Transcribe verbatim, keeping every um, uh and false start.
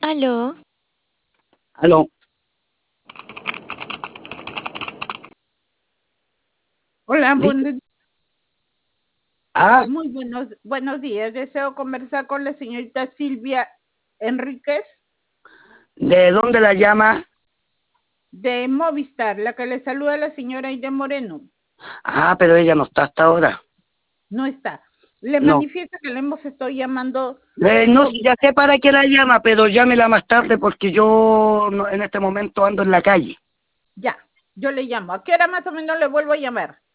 Aló, Aló. Hola, ¿Listo? buen- Ah, muy buenos, buenos días. Deseo conversar con la señorita Silvia Enríquez ¿de dónde la llama? de Movistar, la que le saluda a la señora Aide Moreno. Ah, pero ella no está hasta ahora. No está. Le No. manifiesta que le hemos estado llamando. Eh, no, sobre- ya sé para qué la llama, pero llámela más tarde porque yo no- en este momento ando en la calle. Ya, yo le llamo. ¿A qué hora más o menos le vuelvo a llamar?